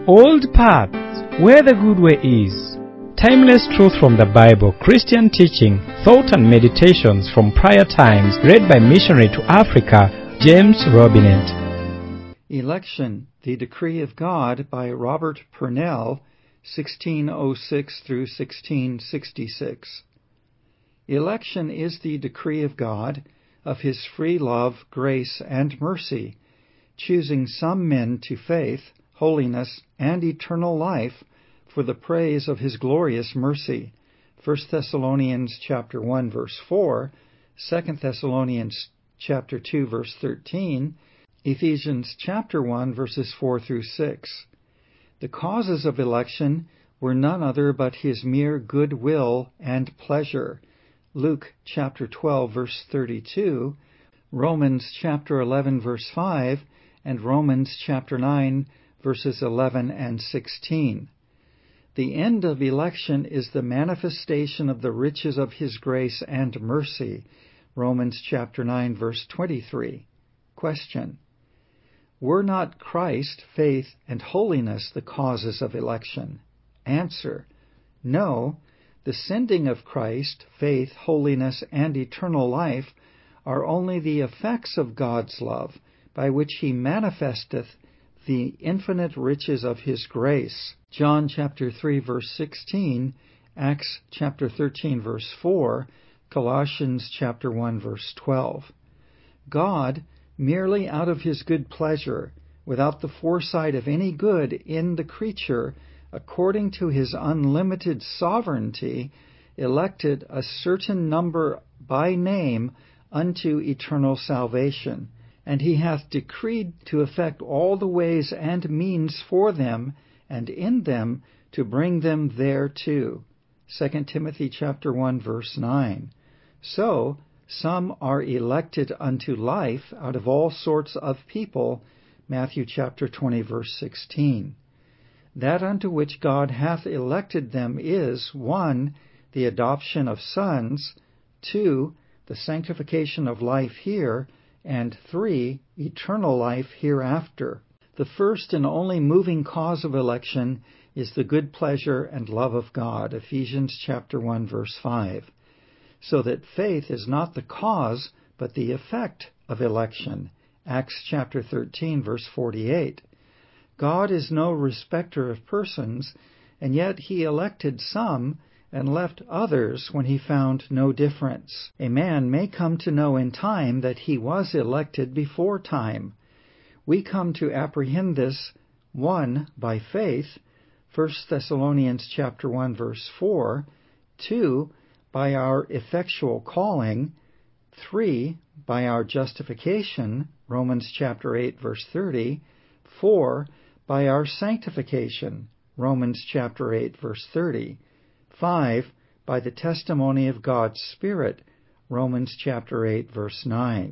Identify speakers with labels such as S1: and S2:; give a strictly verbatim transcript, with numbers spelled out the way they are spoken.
S1: Old paths, where the good way is. Timeless truth from the Bible, Christian teaching, thought and meditations from prior times, read by missionary to Africa, James Robinet.
S2: Election, the Decree of God by Robert Purnell, sixteen oh six through sixteen sixty-six. Election is the decree of God, of his free love, grace, and mercy, choosing some men to faith, holiness, and eternal life for the praise of his glorious mercy. First Thessalonians chapter one verse four, Second Thessalonians chapter two verse thirteen, Ephesians chapter one verses four through six. The causes of election were none other but his mere good will and pleasure. Luke chapter twelve verse thirty-two, Romans chapter eleven verse five, and Romans chapter nine verses eleven and sixteen. The end of election is the manifestation of the riches of his grace and mercy. Romans chapter nine verse twenty-three. Question: were not Christ, faith, and holiness the causes of election? Answer: no. The sending of Christ, faith, holiness, and eternal life are only the effects of God's love, by which he manifesteth the infinite riches of his grace. John chapter three verse sixteen, Acts chapter thirteen verse four, Colossians chapter one verse twelve. God, merely out of his good pleasure, without the foresight of any good in the creature, according to his unlimited sovereignty, elected a certain number by name unto eternal salvation. And he hath decreed to effect all the ways and means for them, and in them to bring them thereto. Second Timothy chapter one verse nine. So some are elected unto life out of all sorts of people. Matthew chapter twenty verse sixteen. That unto which God hath elected them is, one, the adoption of sons, two, the sanctification of life here, and three, eternal life hereafter. The first and only moving cause of election is the good pleasure and love of God, Ephesians chapter one verse five. So that faith is not the cause, but the effect of election, Acts chapter thirteen verse forty-eight. God is no respecter of persons, and yet he elected some and left others when he found no difference. A man may come to know in time that he was elected before time. We come to apprehend this, one, by faith, First Thessalonians chapter one verse four, two, by our effectual calling, three, by our justification, Romans chapter eight verse thirty, four, by our sanctification, Romans chapter eight verse thirty, five, by the testimony of God's Spirit, Romans chapter eight verse nine.